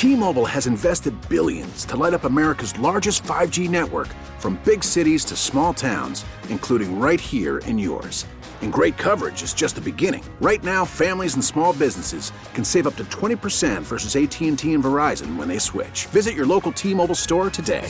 T-Mobile has invested billions to light up America's largest 5G network, from big cities to small towns, including right here in yours. And great coverage is just the beginning. Right now, families and small businesses can save up to 20% versus AT&T and Verizon when they switch. Visit your local T-Mobile store today.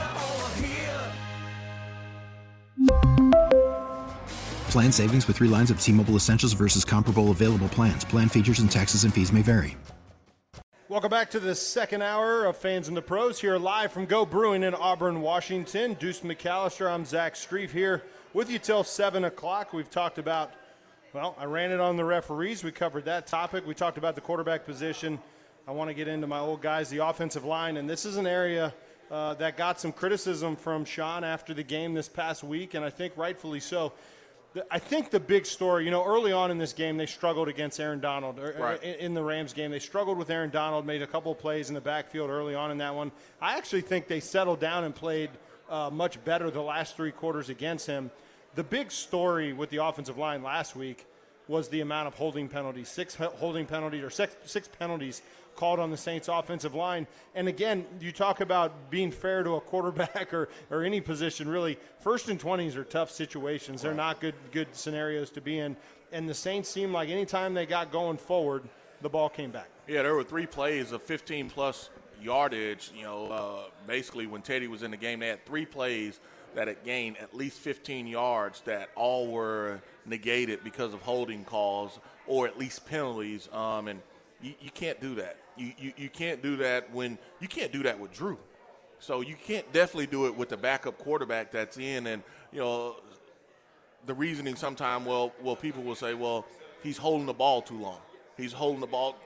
Plan savings with 3 lines of T-Mobile Essentials versus comparable available plans. Plan features and taxes and fees may vary. Welcome back to the second hour of Fans and the Pros, here live from Go Brewing in Auburn, Washington. Deuce McAllister, I'm Zach Strief here with you till 7 o'clock. We've talked about, well, I ran it on the referees. We covered that topic. We talked about the quarterback position. I want to get into my old guys, the offensive line, and this is an area that got some criticism from Sean after the game this past week, and I think rightfully so. I think the big story, early on in this game, they struggled against Aaron Donald. Right. In the Rams game, they struggled with Aaron Donald, made a couple of plays in the backfield early on in that one. I actually think they settled down and played much better the last 3 quarters against him. The big story with the offensive line last week was the amount of holding penalties, 6 holding penalties or six penalties called on the Saints offensive line. And again, you talk about being fair to a quarterback or any position, really. 1st and 20s are tough situations. They're not good scenarios to be in. And the Saints seemed like anytime they got going forward, the ball came back. Yeah, there were 3 plays of 15-plus yardage. Basically when Teddy was in the game, they had 3 plays that had gained at least 15 yards that all were negated because of holding calls or at least penalties. And you can't do that. You can't do that you can't do that with Drew. So you can't definitely do it with the backup quarterback that's in. And, the reasoning sometimes, people will say, well, he's holding the ball too long. He's holding the ball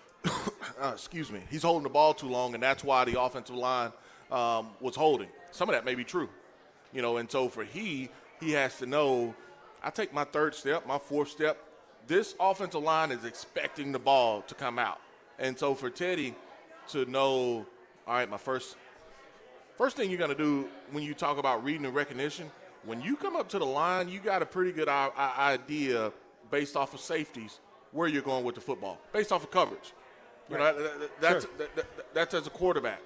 He's holding the ball too long, and that's why the offensive line was holding. Some of that may be true. And so for he has to know, I take my 3rd step, my 4th step. This offensive line is expecting the ball to come out. And so for Teddy to know, all right, my first thing you're going to do when you talk about reading and recognition, when you come up to the line, you got a pretty good idea based off of safeties where you're going with the football, based off of coverage. That's as a quarterback.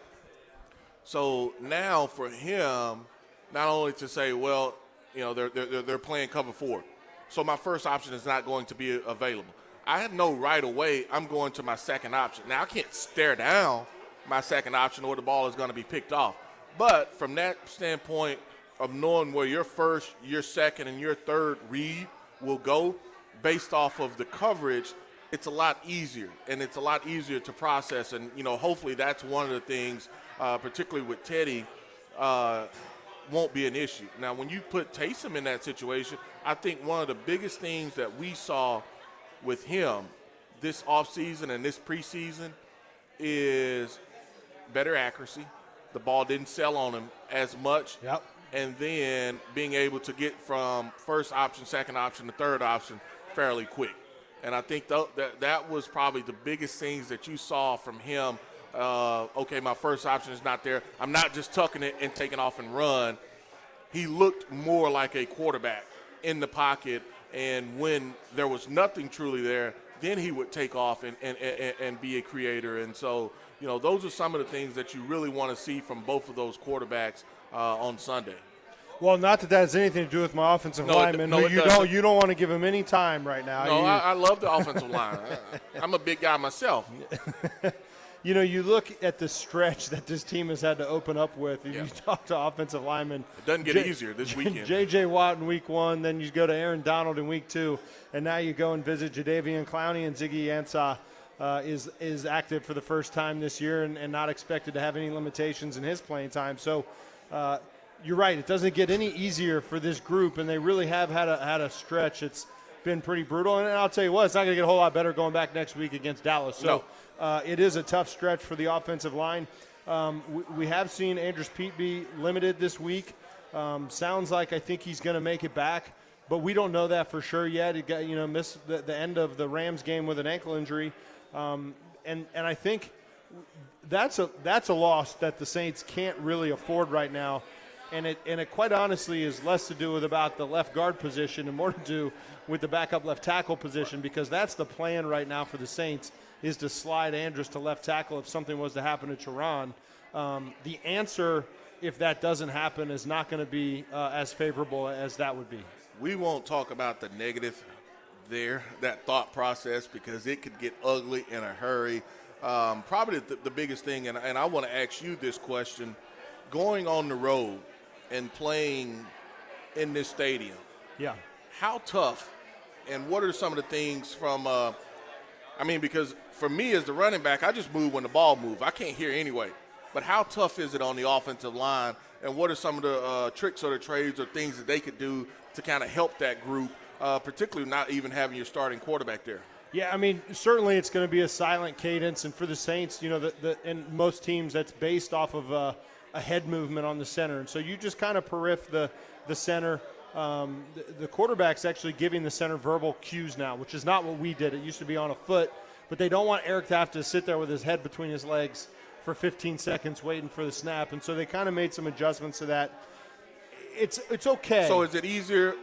So now for him, not only to say, well, they're playing cover 4. So my first option is not going to be available. I know right away I'm going to my second option. Now, I can't stare down my second option or the ball is going to be picked off. But from that standpoint of knowing where your first, your second, and your third read will go based off of the coverage, it's a lot easier, and it's a lot easier to process. And, hopefully that's one of the things, particularly with Teddy, won't be an issue. Now, when you put Taysom in that situation, I think one of the biggest things that we saw with him this offseason and this preseason is better accuracy. The ball didn't sell on him as much. Yep. And then being able to get from first option, second option, to third option fairly quick. And I think that was probably the biggest things that you saw from him. Okay, my first option is not there. I'm not just tucking it and taking off and run. He looked more like a quarterback in the pocket, and when there was nothing truly there, then he would take off and be a creator. And so, those are some of the things that you really want to see from both of those quarterbacks on Sunday. Well, not that has anything to do with my offensive lineman. You don't want to give him any time right now. No, I love the offensive line. I'm a big guy myself. You look at the stretch that this team has had to open up with. You talk to offensive linemen. It doesn't get easier this weekend. J.J. Watt in week 1, then you go to Aaron Donald in week 2, and now you go and visit Jadeveon Clowney, and Ziggy Ansah is active for the first time this year and not expected to have any limitations in his playing time. So you're right. It doesn't get any easier for this group, and they really have had a stretch. It's been pretty brutal, and I'll tell you what, it's not going to get a whole lot better going back next week against Dallas. So it is a tough stretch for the offensive line. We have seen Andrus Peat be limited this week. Sounds like I think he's going to make it back, but we don't know that for sure yet. He got missed the end of the Rams game with an ankle injury, and I think that's a loss that the Saints can't really afford right now. And it quite honestly is less to do with about the left guard position and more to do with the backup left tackle position, because that's the plan right now for the Saints, is to slide Andrus to left tackle if something was to happen to Teron. The answer, if that doesn't happen, is not going to be as favorable as that would be. We won't talk about the negative there, that thought process, because it could get ugly in a hurry. Probably the biggest thing, and I want to ask you this question, going on the road and playing in this stadium. Yeah. How tough, and what are some of the things from because for me as the running back, I just move when the ball moves. I can't hear anyway. But how tough is it on the offensive line, and what are some of the tricks or the trades or things that they could do to kind of help that group, particularly not even having your starting quarterback there? Yeah, I mean, certainly it's going to be a silent cadence, and for the Saints, in most teams, that's based off of a head movement on the center. And so you just kind of periph the center. The quarterback's actually giving the center verbal cues now, which is not what we did. It used to be on a foot, but they don't want Eric to have to sit there with his head between his legs for 15 seconds waiting for the snap. And so they kind of made some adjustments to that. It's okay. So is it easier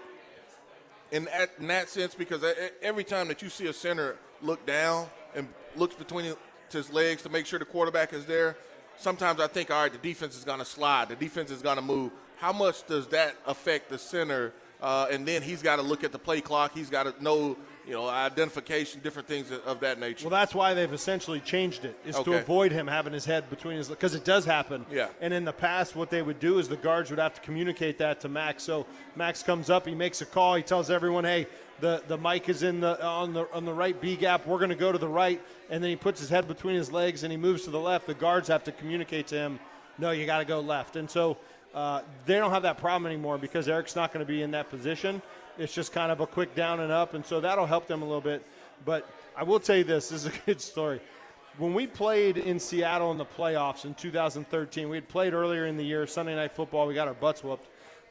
in that sense? Because every time that you see a center look down and looks between his legs to make sure the quarterback is there, sometimes I think, all right, the defense is going to slide. The defense is going to move. How much does that affect the center? And then he's got to look at the play clock. He's got to know, identification, different things of that nature. Well, that's why they've essentially changed it, is to avoid him having his head between his – because it does happen. Yeah. And in the past, what they would do is the guards would have to communicate that to Max. So Max comes up, he makes a call, he tells everyone, hey, the mic is on the right B gap, we're going to go to the right, and then he puts his head between his legs and he moves to the left. The guards have to communicate to him, no, you got to go left. And so they don't have that problem anymore because Eric's not going to be in that position. It's just kind of a quick down and up, and so that'll help them a little bit. But I will tell you this is a good story. When we played in Seattle in the playoffs in 2013, we had played earlier in the year, Sunday Night Football. We got our butts whooped.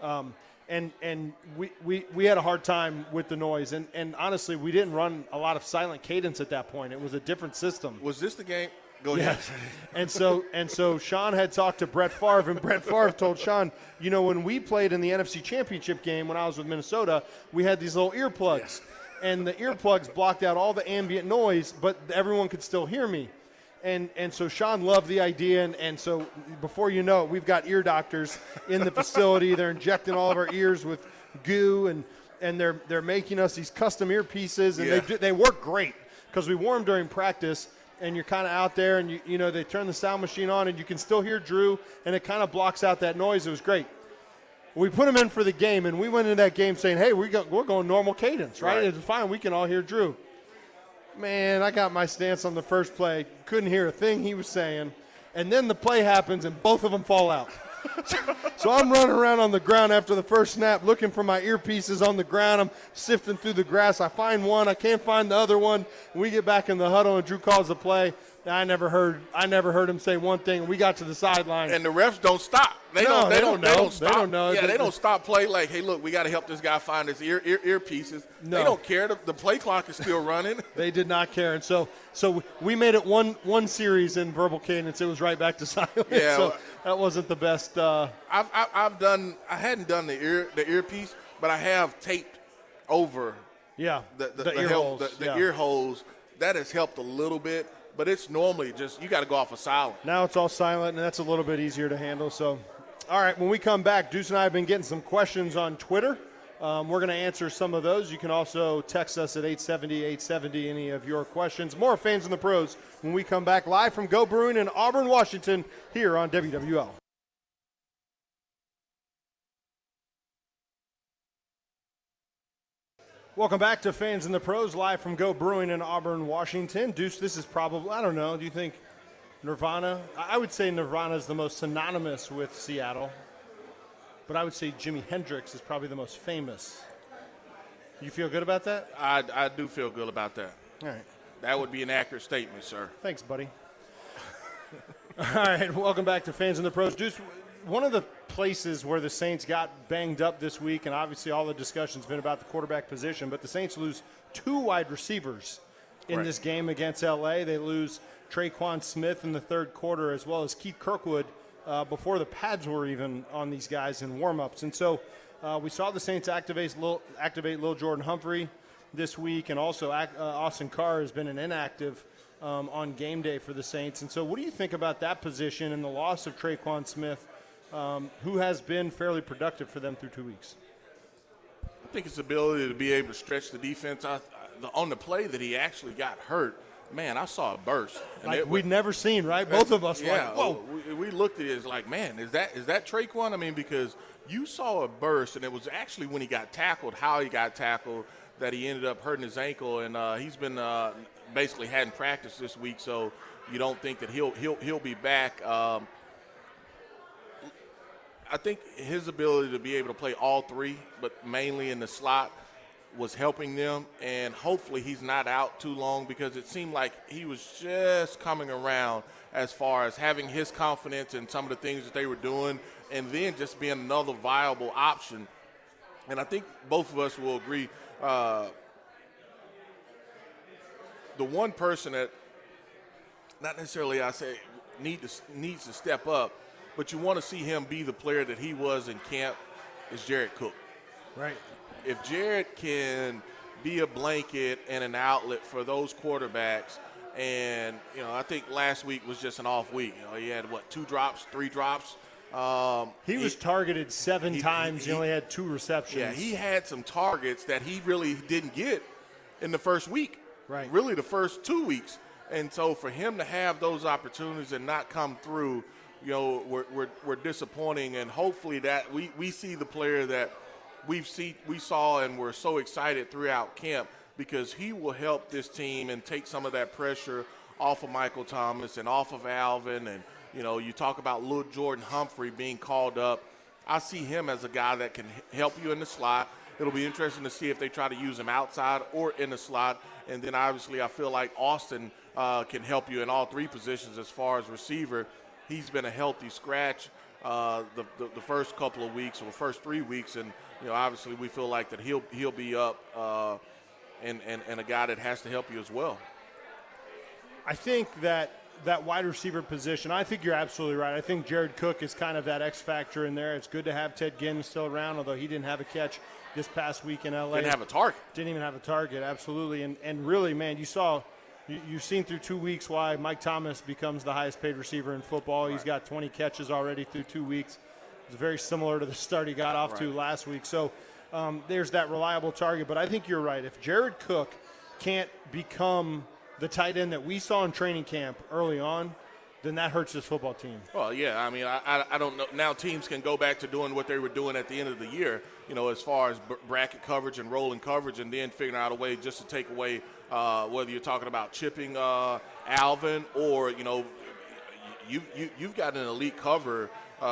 And we had a hard time with the noise. And honestly, we didn't run a lot of silent cadence at that point. It was a different system. Was this the game? Go ahead. And so Sean had talked to Brett Favre, and Brett Favre told Sean, when we played in the NFC Championship game when I was with Minnesota, we had these little earplugs. Yeah. And the earplugs blocked out all the ambient noise, but everyone could still hear me. And so Sean loved the idea, and so before you know it, we've got ear doctors in the facility. They're injecting all of our ears with goo, and they're making us these custom earpieces, and they work great because we wore them during practice. And you're kind of out there, and they turn the sound machine on, and you can still hear Drew, and it kind of blocks out that noise. It was great. We put him in for the game, and we went into that game saying, hey, we're going normal cadence, right? It's fine. We can all hear Drew. Man, I got my stance on the first play. Couldn't hear a thing he was saying. And then the play happens, and both of them fall out. So I'm running around on the ground after the first snap looking for my earpieces on the ground. I'm sifting through the grass. I find one. I can't find the other one. We get back in the huddle, and Drew calls the play. I never heard him say one thing. We got to the sideline. And the refs don't stop. They don't stop. They don't know. Yeah, they don't stop play like, hey, look, we got to help this guy find his earpieces. No. They don't care. The play clock is still running. They did not care. And so we made it one series in verbal cadence. It was right back to silence. Yeah, so that wasn't the best. I hadn't done the earpiece, but I have taped over the ear holes. That has helped a little bit. But it's normally just you got to go off of silent. Now it's all silent, and that's a little bit easier to handle. So, all right, when we come back, Deuce and I have been getting some questions on Twitter. We're going to answer some of those. You can also text us at 870-870 any of your questions. More Fans in the Pros when we come back live from Go Brewing in Auburn, Washington, here on WWL. Welcome back to Fans in the Pros, live from Go Brewing in Auburn, Washington. Deuce, this is probably, I don't know, do you think Nirvana? I would say Nirvana is the most synonymous with Seattle, but I would say Jimi Hendrix is probably the most famous. You feel good about that? I do feel good about that. All right. That would be an accurate statement, sir. Thanks, buddy. All right, welcome back to Fans in the Pros. Deuce, one of the places where the Saints got banged up this week, and obviously all the discussion's been about the quarterback position, but the Saints lose 2 wide receivers in this game against L.A. They lose Traquan Smith in the third quarter, as well as Keith Kirkwood before the pads were even on these guys in warm-ups. And so we saw the Saints activate Lil Jordan Humphrey this week, and also Austin Carr has been an inactive on game day for the Saints. And so what do you think about that position and the loss of Tre'Quan Smith, who has been fairly productive for them through 2 weeks? I think his ability to be able to stretch the defense. On the play that he actually got hurt, man, I saw a burst. And we'd never seen, right? Both of us were like, whoa. We looked at it as like, man, is that Tre'Quan? I mean, because you saw a burst, and it was actually when he got tackled, how he got tackled, that he ended up hurting his ankle, and he's been basically hadn't practiced this week, so you don't think that he'll be back. I think his ability to be able to play all three, but mainly in the slot, was helping them, and hopefully he's not out too long, because it seemed like he was just coming around as far as having his confidence in some of the things that they were doing, and then just being another viable option. And I think both of us will agree, the one person that not necessarily I say needs to step up, but you want to see him be the player that he was in camp, is Jared Cook. Right. If Jared can be a blanket and an outlet for those quarterbacks, and, I think last week was just an off week. He had, 2 drops, 3 drops. He was targeted 7 times. He only had 2 receptions. Yeah, he had some targets that he really didn't get in the first week. Right. Really the first 2 weeks. And so for him to have those opportunities and not come through, we're disappointing. And hopefully that we see the player that we saw and we're so excited throughout camp, because he will help this team and take some of that pressure off of Michael Thomas and off of Alvin. And, you talk about Lil Jordan Humphrey being called up. I see him as a guy that can help you in the slot. It'll be interesting to see if they try to use him outside or in the slot. And then obviously I feel like Austin can help you in all 3 positions as far as receiver. He's been a healthy scratch the first couple of weeks, or first 3 weeks, and obviously we feel like that he'll be up and a guy that has to help you as well. I think that wide receiver position, I think you're absolutely right. I think Jared Cook is kind of that X factor in there. It's good to have Ted Ginn still around, although he didn't have a catch this past week in LA. Didn't have a target. Didn't even have a target, absolutely. And really, man, you've seen through 2 weeks why Mike Thomas becomes the highest paid receiver in football. Right. He's got 20 catches already through 2 weeks. It's very similar to the start he got off to last week. So there's that reliable target. But I think you're right. If Jared Cook can't become the tight end that we saw in training camp early on, then that hurts this football team. Well, yeah. I mean, I don't know. Now teams can go back to doing what they were doing at the end of the year, as far as bracket coverage and rolling coverage, and then figuring out a way just to take away whether you're talking about chipping Alvin, or, you've got an elite cover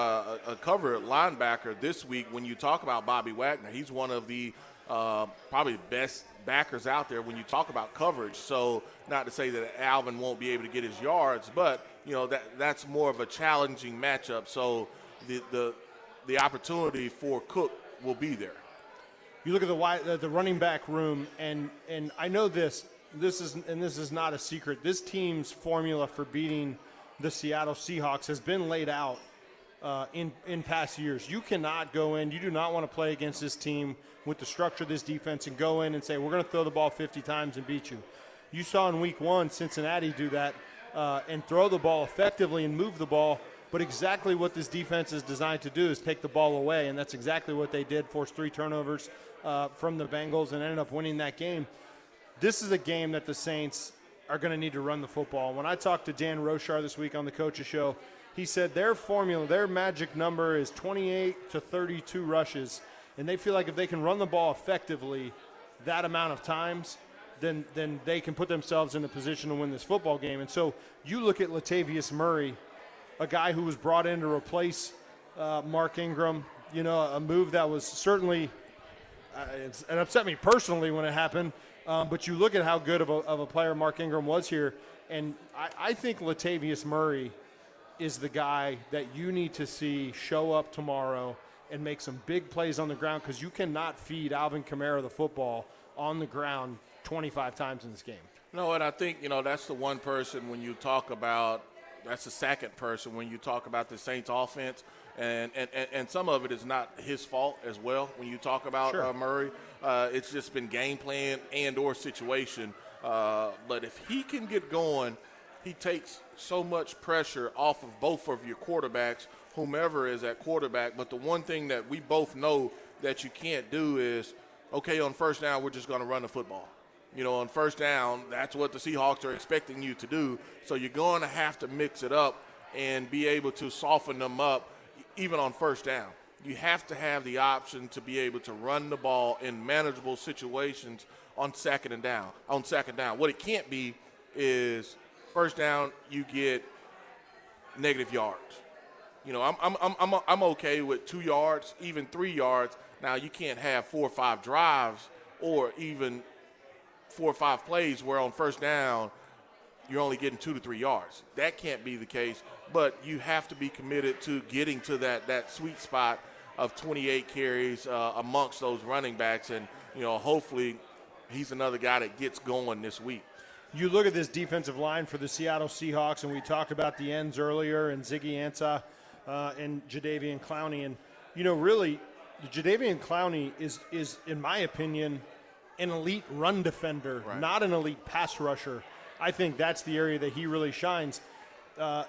linebacker this week. When you talk about Bobby Wagner, he's one of the probably best backers out there when you talk about coverage. So not to say that Alvin won't be able to get his yards, but that's more of a challenging matchup. So the opportunity for Cook will be there. You look at the running back room, and I know this is not a secret. This team's formula for beating the Seattle Seahawks has been laid out in past years. You cannot go in. You do not want to play against this team with the structure of this defense and go in and say, we're going to throw the ball 50 times and beat you. You saw in week 1 Cincinnati do that and throw the ball effectively and move the ball. But exactly what this defense is designed to do is take the ball away, and that's exactly what they did, forced 3 turnovers from the Bengals and ended up winning that game. This is a game that the Saints are going to need to run the football. When I talked to Dan Rochar this week on the Coach's Show, he said their formula, their magic number is 28 to 32 rushes, and they feel like if they can run the ball effectively that amount of times, then they can put themselves in a position to win this football game. And so you look at Latavius Murray, a guy who was brought in to replace Mark Ingram, a move that was certainly it upset me personally when it happened, but you look at how good of a player Mark Ingram was here, and I think Latavius Murray is the guy that you need to see show up tomorrow and make some big plays on the ground, because you cannot feed Alvin Kamara the football on the ground 25 times in this game. No, and I think, that's the one person when you talk about – that's the second person when you talk about the Saints offense, and some of it is not his fault as well when you talk about Murray. It's just been game plan and or situation But if he can get going, he takes so much pressure off of both of your quarterbacks, whomever is at quarterback. But the one thing that we both know that you can't do is, okay, on first down, we're just going to run the football. On first down, that's what the Seahawks are expecting you to do. So you're going to have to mix it up and be able to soften them up even on first down. You have to have the option to be able to run the ball in manageable situations on second down. What it can't be is first down, you get negative yards. I'm okay with 2 yards, even 3 yards. Now you can't have 4 or 5 drives or even 4 or 5 plays where on first down you're only getting 2 to 3 yards. That can't be the case, but you have to be committed to getting to that sweet spot of 28 carries amongst those running backs, and hopefully he's another guy that gets going this week. You look at this defensive line for the Seattle Seahawks, and we talked about the ends earlier, and Ziggy Ansah and Jadeveon Clowney, and really Jadeveon Clowney is in my opinion an elite run defender, right, not an elite pass rusher. I think that's the area that he really shines. The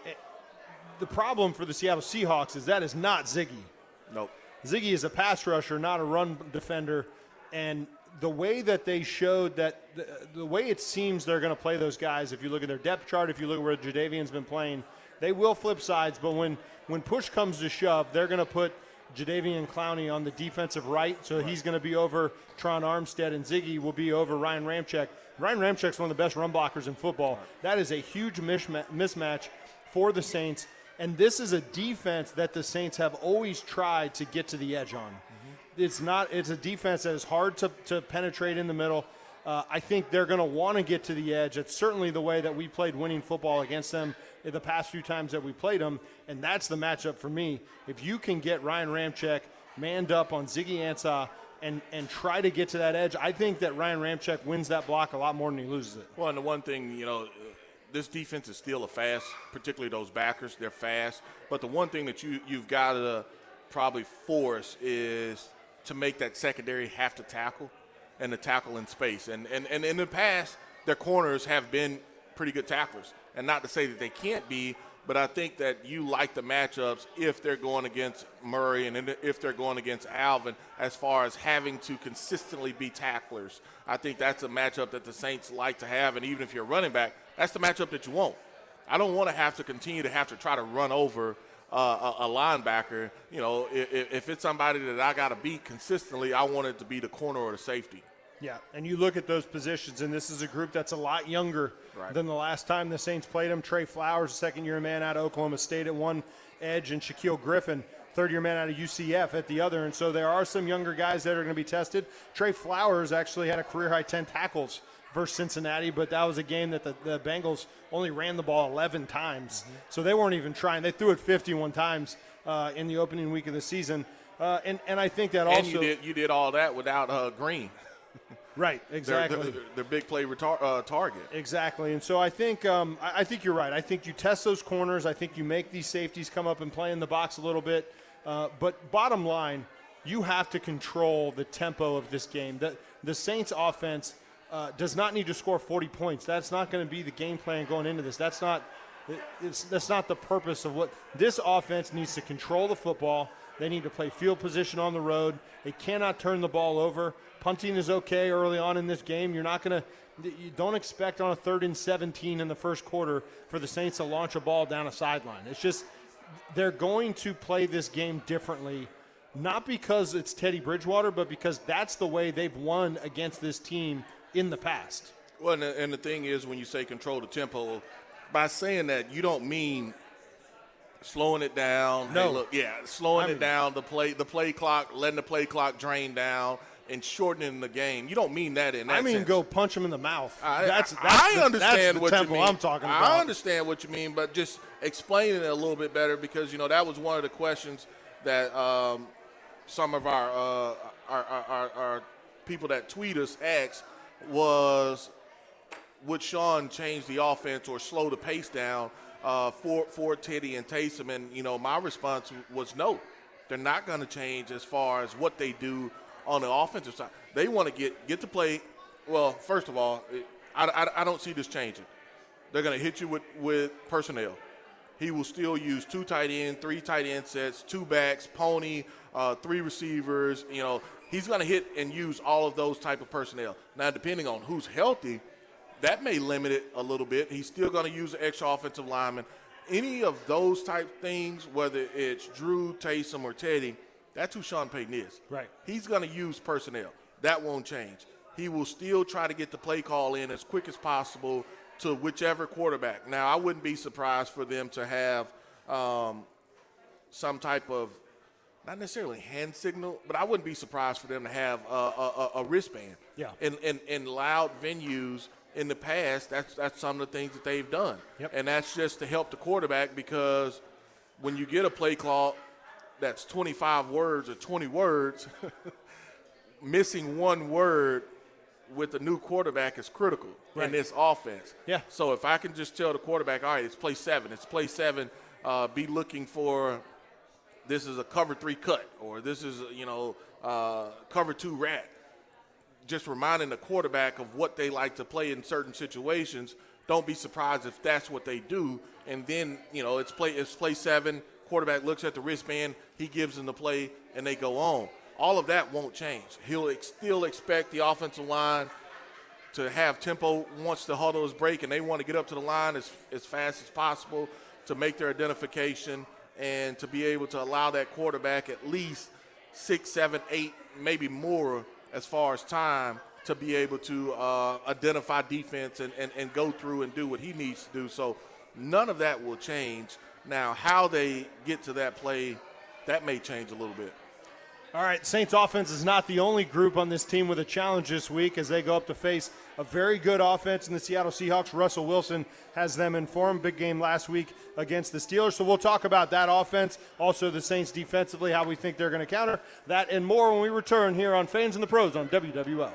problem for the Seattle Seahawks is that is not Ziggy. Nope. Ziggy is a pass rusher, not a run defender. And the way that they showed that, the way it seems they're going to play those guys, if you look at their depth chart, if you look at where Jadeveon's been playing, they will flip sides. But when push comes to shove, they're going to put Jadeveon Clowney on the defensive right, so he's going to be over Tron Armstead, and Ziggy will be over Ryan Ramczyk. Ryan Ramczyk's one of the best run blockers in football. That is a huge mismatch for the Saints, and this is a defense that the Saints have always tried to get to the edge on. Mm-hmm. It's a defense that is hard to penetrate in the middle. I think they're going to want to get to the edge. It's certainly the way that we played winning football against them in the past few times that we played them, and that's the matchup for me. If you can get Ryan Ramczyk manned up on Ziggy Ansah and try to get to that edge, I think that Ryan Ramczyk wins that block a lot more than he loses it. Well, and the one thing, this defense is still particularly those backers, they're fast. But the one thing that you've got to probably force is to make that secondary have to tackle and to tackle in space. And in the past, their corners have been pretty good tacklers. And not to say that they can't be, but I think that you like the matchups if they're going against Murray and if they're going against Alvin as far as having to consistently be tacklers. I think that's a matchup that the Saints like to have, and even if you're a running back, that's the matchup that you want. I don't want to have to continue to have to try to run over a linebacker. If it's somebody that I got to beat consistently, I want it to be the corner or the safety. Yeah, and you look at those positions, and this is a group that's a lot younger than the last time the Saints played them. Trey Flowers, second-year man out of Oklahoma State at one edge, and Shaquille Griffin, third-year man out of UCF at the other. And so there are some younger guys that are going to be tested. Trey Flowers actually had a career-high 10 tackles versus Cincinnati, but that was a game that the Bengals only ran the ball 11 times. Mm-hmm. So they weren't even trying. They threw it 51 times in the opening week of the season. And I think that also – And you did all that without Green. Right, exactly. They're big play target. Exactly, and so I think you're right. I think you test those corners. I think you make these safeties come up and play in the box a little bit. But bottom line, you have to control the tempo of this game. The Saints' offense does not need to score 40 points. That's not going to be the game plan going into this. That's not the purpose of what this offense needs to control the football. They need to play field position on the road. They cannot turn the ball over. Punting is okay early on in this game. You don't expect on a 3rd and 17 in the first quarter for the Saints to launch a ball down a sideline. It's just they're going to play this game differently, not because it's Teddy Bridgewater, but because that's the way they've won against this team in the past. Well, and the thing is, when you say control the tempo, by saying that, you don't mean slowing it down. No. Slowing it down, the play clock, letting the play clock drain down, and shortening the game. You don't mean that in that sense. Go punch him in the mouth. I understand what you mean. I'm talking about. I understand what you mean, but just explaining it a little bit better, because that was one of the questions that some of our people that tweet us asked was, would Sean change the offense or slow the pace down for Teddy and Taysom? And my response was no. They're not going to change as far as what they do on the offensive side. They want to get to play. Well, first of all, I don't see this changing. They're going to hit you with personnel. He will still use 2 tight end, 3 tight end sets, 2 backs, pony, 3 receivers. You know, he's going to hit and use all of those type of personnel. Now, depending on who's healthy, that may limit it a little bit. He's still going to use an extra offensive lineman. Any of those type things, whether it's Drew, Taysom, or Teddy, that's who Sean Payton is. Right. He's going to use personnel. That won't change. He will still try to get the play call in as quick as possible to whichever quarterback. Now, I wouldn't be surprised for them to have some type of, not necessarily hand signal, but I wouldn't be surprised for them to have a wristband. Yeah. In loud venues in the past, that's some of the things that they've done. Yep. And that's just to help the quarterback, because when you get a play call that's 25 words or 20 words, missing one word with a new quarterback is critical in this offense. Yeah. So if I can just tell the quarterback, all right, it's play 7. Be looking for, this is a cover 3 cut, or this is, cover 2 rat. Just reminding the quarterback of what they like to play in certain situations. Don't be surprised if that's what they do. And then, it's play 7. Quarterback looks at the wristband, he gives them the play, and they go on. All of that won't change. He'll still expect the offensive line to have tempo once the huddle is break, and they want to get up to the line as fast as possible to make their identification and to be able to allow that quarterback at least 6, 7, 8, maybe more as far as time to be able to identify defense and go through and do what he needs to do. So none of that will change. Now, how they get to that play, that may change a little bit. All right, Saints offense is not the only group on this team with a challenge this week as they go up to face a very good offense in the Seattle Seahawks. Russell Wilson has them in form. Big game last week against the Steelers. So we'll talk about that offense, also the Saints defensively, how we think they're going to counter that and more when we return here on Fans and the Pros on WWL.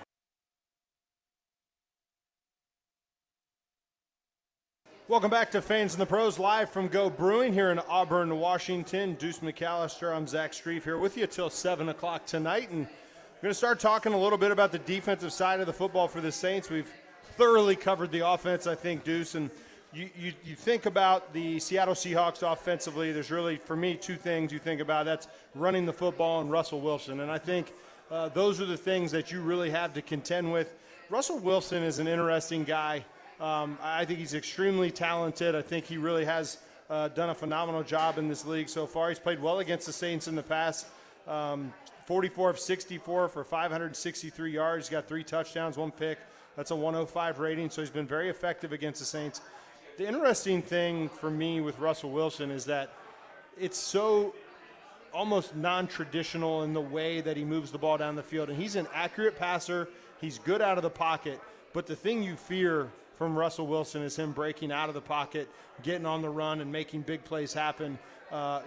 Welcome back to Fans and the Pros, live from Go Brewing here in Auburn, Washington. Deuce McAllister, I'm Zach Strief here with you till 7 o'clock tonight. And we're going to start talking a little bit about the defensive side of the football for the Saints. We've thoroughly covered the offense, I think, Deuce. And you think about the Seattle Seahawks offensively, there's really, for me, 2 things you think about. That's running the football and Russell Wilson. And I think those are the things that you really have to contend with. Russell Wilson is an interesting guy. I think he's extremely talented. I think he really has done a phenomenal job in this league so far. He's played well against the Saints in the past. 44 of 64 for 563 yards. He's got 3 touchdowns, 1 pick. That's a 105 rating, so he's been very effective against the Saints. The interesting thing for me with Russell Wilson is that it's so almost non-traditional in the way that he moves the ball down the field. And he's an accurate passer. He's good out of the pocket. But the thing you fear from Russell Wilson is him breaking out of the pocket, getting on the run, and making big plays happen, on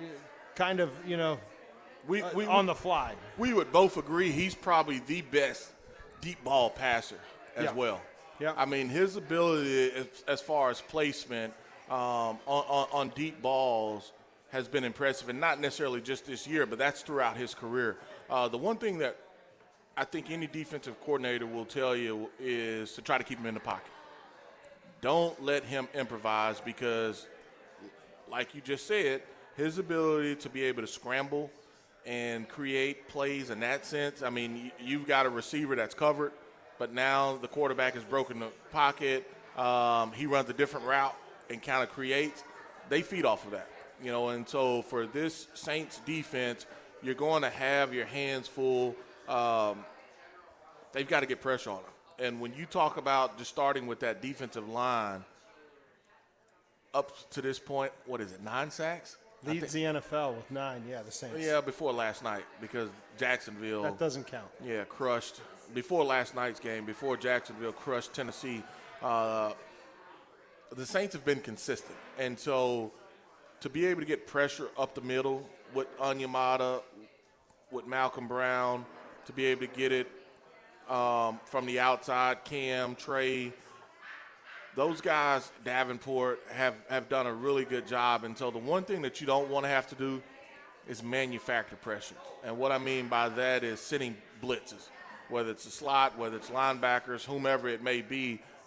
the fly. We would both agree he's probably the best deep ball passer as well. Yeah. I mean, his ability as far as placement on deep balls has been impressive, and not necessarily just this year, but that's throughout his career. The one thing that I think any defensive coordinator will tell you is to try to keep him in the pocket. Don't let him improvise because, like you just said, his ability to be able to scramble and create plays in that sense, I mean, you've got a receiver that's covered, but now the quarterback has broken the pocket. He runs a different route and kind of creates. They feed off of that, and so for this Saints defense, you're going to have your hands full. They've got to get pressure on them. And when you talk about just starting with that defensive line, up to this point, 9 sacks? Leads the NFL with 9, the Saints. Yeah, before last night because Jacksonville. That doesn't count. Yeah, crushed. Before last night's game, before Jacksonville crushed Tennessee, the Saints have been consistent. And so to be able to get pressure up the middle with Onyemata, with Malcolm Brown, to be able to get it from the outside, Cam, Trey, those guys, Davenport, have done a really good job. And so the one thing that you don't want to have to do is manufacture pressure. And what I mean by that is sending blitzes, whether it's a slot, whether it's linebackers, whomever it may be.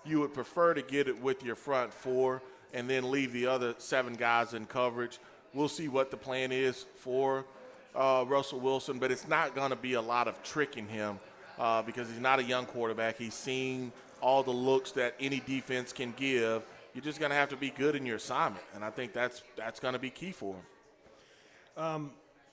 you would prefer to get it with your front four and then leave the other 7 guys in coverage. We'll see what the plan is for Russell Wilson, but it's not going to be a lot of tricking him because he's not a young quarterback. He's seen all the looks that any defense can give. You're just going to have to be good in your assignment, and I think that's going to be key for him.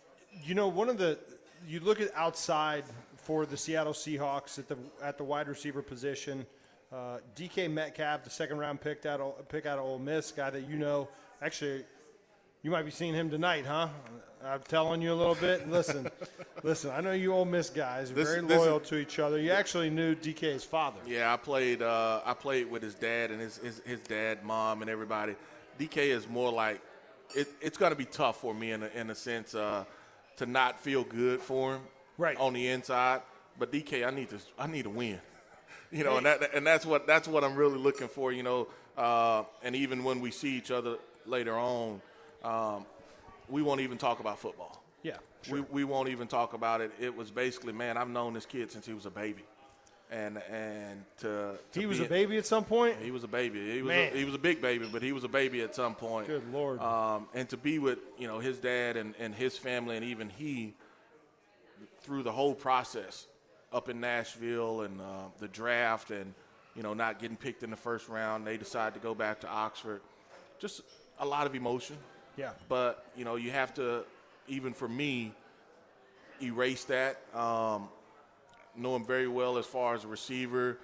You look at outside for the Seattle Seahawks at the wide receiver position. DK Metcalf, the second-round pick out of Ole Miss, guy that actually, you might be seeing him tonight, huh? I'm telling you a little bit. Listen, I know you Ole Miss guys are very loyal to each other. You actually knew DK's father. Yeah, I played with his dad and his dad, mom, and everybody. DK is more like it's going to be tough for me in a sense to not feel good for him on the inside. But DK, I need to win. And that's what I'm really looking for. And even when we see each other later on, we won't even talk about football. Yeah, sure. We won't even talk about it. It was basically, man, I've known this kid since he was a baby, and he was a baby at some point. He was a baby. He was a big baby, but he was a baby at some point. Good Lord. And to be with his dad and his family, and even he through the whole process up in Nashville and the draft, and not getting picked in the first round, they decided to go back to Oxford. Just a lot of emotion. Yeah. But, you have to, even for me, erase that. Know him very well as far as a receiver.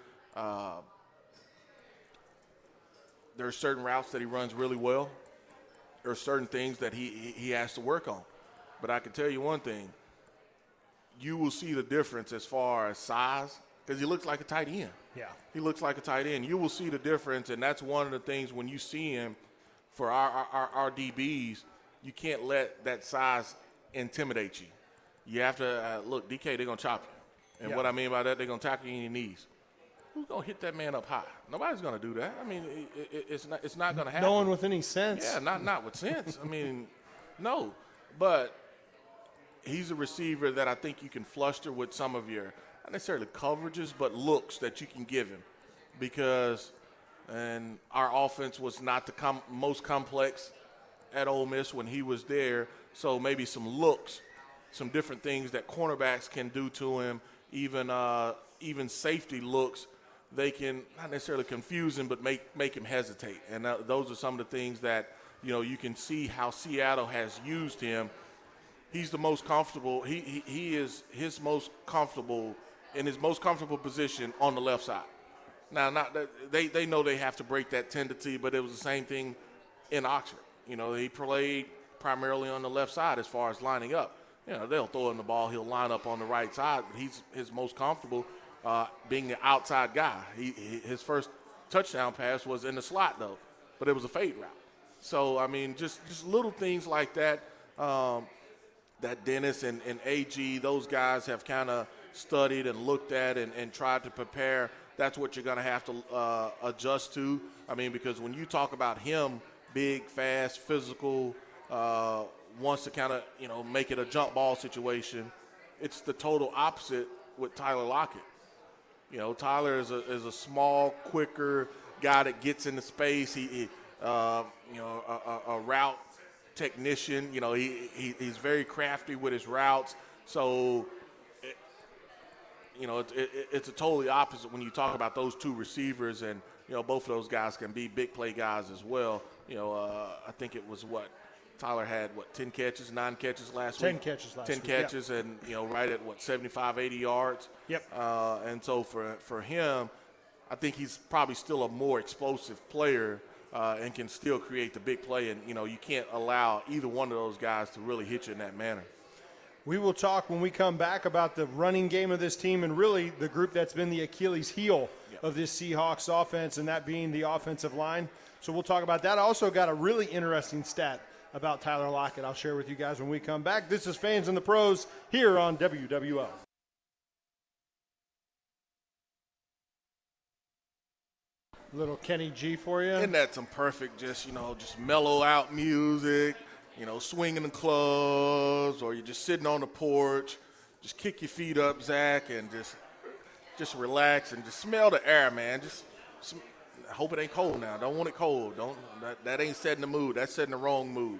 There are certain routes that he runs really well. There are certain things that he has to work on. But I can tell you one thing. You will see the difference as far as size because he looks like a tight end. Yeah. He looks like a tight end. You will see the difference, and that's one of the things when you see him. For our DBs, you can't let that size intimidate you. You have to look, DK, they're going to chop you. And what I mean by that, they're going to tackle you in your knees. Who's going to hit that man up high? Nobody's going to do that. I mean, it's not going to happen. No one with any sense. Yeah, not with sense. I mean, no. But he's a receiver that I think you can fluster with some of your, not necessarily coverages, but looks that you can give him because – and our offense was not the most complex at Ole Miss when he was there. So maybe some looks, some different things that cornerbacks can do to him, even safety looks, they can not necessarily confuse him but make him hesitate. And those are some of the things that, you can see how Seattle has used him. He's the most comfortable. He is his most comfortable in his most comfortable position on the left side. Now, they know they have to break that tendency, but it was the same thing in Oxford. He played primarily on the left side as far as lining up. They'll throw him the ball. He'll line up on the right side. He's his most comfortable being the outside guy. His first touchdown pass was in the slot, though, but it was a fade route. So, I mean, just little things like that, that Dennis and AG, those guys have kind of studied and looked at and tried to prepare. That's what you're going to have to adjust to. I mean, because when you talk about him, big, fast, physical, wants to kind of, make it a jump ball situation, it's the total opposite with Tyler Lockett. Tyler is a small, quicker guy that gets into space. He a route technician. He's very crafty with his routes. So it's a totally opposite when you talk about those two receivers, and both of those guys can be big play guys as well. I think it was Tyler had 10 catches, 9 catches last week. 10 catches last 10 week. catches, yep. And right at 75, 80 yards. Yep. And so for him, I think he's probably still a more explosive player and can still create the big play. And you can't allow either one of those guys to really hit you in that manner. We will talk when we come back about the running game of this team and really the group that's been the Achilles heel of this Seahawks offense, and that being the offensive line. So we'll talk about that. I also got a really interesting stat about Tyler Lockett I'll share with you guys when we come back. This is Fans in the Pros here on WWL. Little Kenny G for you. Isn't that some perfect just mellow out music? Swinging the clubs, or you're just sitting on the porch, just kick your feet up, Zach, and just relax and just smell the air, man. Just hope it ain't cold now. Don't want it cold. That ain't setting the mood. That's setting the wrong mood.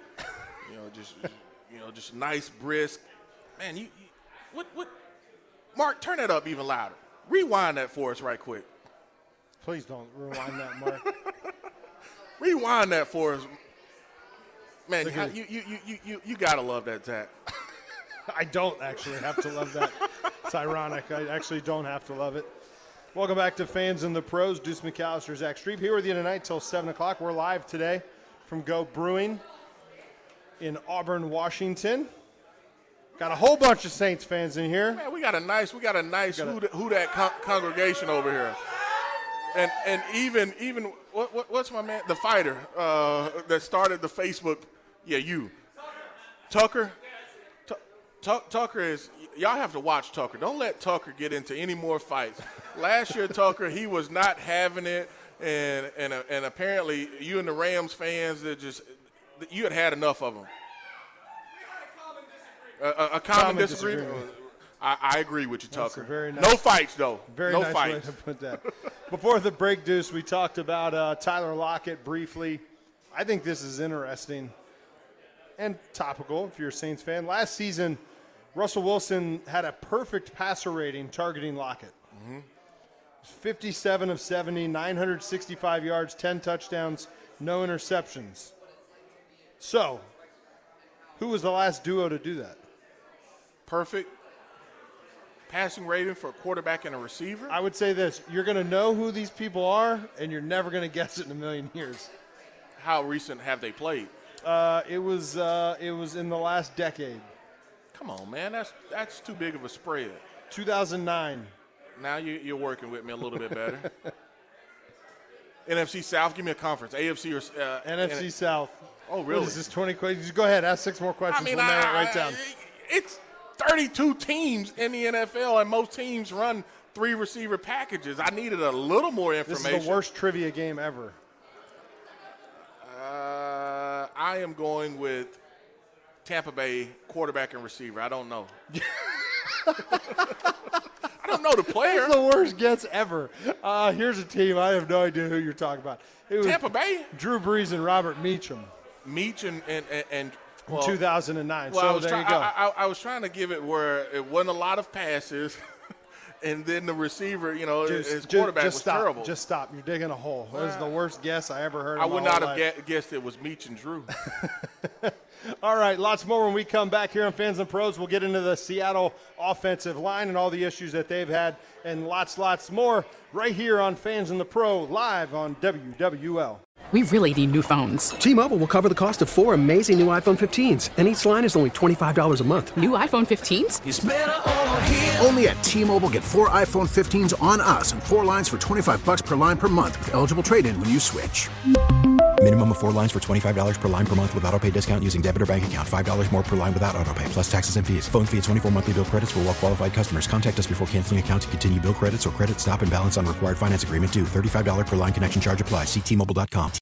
Just nice, brisk. Man, what? Mark, turn that up even louder. Rewind that for us right quick. Please don't rewind that, Mark. Rewind that for us. Man, you gotta love that, Zach. I don't actually have to love that. It's ironic. I actually don't have to love it. Welcome back to Fans in the Pros. Deuce McAllister, Zach Streep here with you tonight till 7 o'clock. We're live today from Go Brewing in Auburn, Washington. Got a whole bunch of Saints fans in here. Man, we got a nice who that congregation over here. And even what's my man, the fighter that started the Facebook? Yeah, you, Tucker. Tucker is. Y'all have to watch Tucker. Don't let Tucker get into any more fights. Last year, Tucker, he was not having it, and apparently you and the Rams fans you had enough of them. A common disagreement. I agree with you, Tucker. Very nice. No fights, though. Very no nice fights. way to put that. Before the break, Deuce, we talked about Tyler Lockett briefly. I think this is interesting and topical if you're a Saints fan. Last season, Russell Wilson had a perfect passer rating targeting Lockett. 57 of 70, 965 yards, 10 touchdowns, no interceptions. So, who was the last duo to do that? Perfect passing rating for a quarterback and a receiver? I would say this. You're going to know who these people are, and you're never going to guess it in a million years. How recent have they played? It was in the last decade. Come on, man. That's too big of a spread. 2009. Now you're working with me a little bit better. NFC South, give me a conference. AFC or NFC South. Oh, really? What is this, 20 questions? Go ahead. Ask 6 more questions. We'll narrow it right down. It's 32 teams in the NFL, and most teams run 3 receiver packages. I needed a little more information. This is the worst trivia game ever. I am going with Tampa Bay quarterback and receiver. I don't know. I don't know the player. It's the worst guess ever. Here's a team. I have no idea who you're talking about. It was Tampa Bay? Drew Brees and Robert Meacham. Meacham and well, 2009. Well, so there you go. I was trying to give it where it wasn't a lot of passes, and then the receiver, his quarterback was terrible. Just stop. You're digging a hole. That was the worst guess I ever heard. I would not have guessed it was Meacham Drew. All right, lots more when we come back here on Fans and Pros. We'll get into the Seattle offensive line and all the issues that they've had, and lots more right here on Fans and the Pro, live on WWL. We really need new phones. T-Mobile will cover the cost of 4 amazing new iPhone 15s, and each line is only $25 a month. New iPhone 15s? It's better over here. Only at T-Mobile, get 4 iPhone 15s on us and 4 lines for $25 per line per month with eligible trade-in when you switch. Minimum of 4 lines for $25 per line per month with autopay discount using debit or bank account. $5 more per line without autopay, plus taxes and fees. Phone fee at 24 monthly bill credits for well-qualified customers. Contact us before canceling account to continue bill credits or credit stop and balance on required finance agreement due. $35 per line connection charge applies. See T-Mobile.com.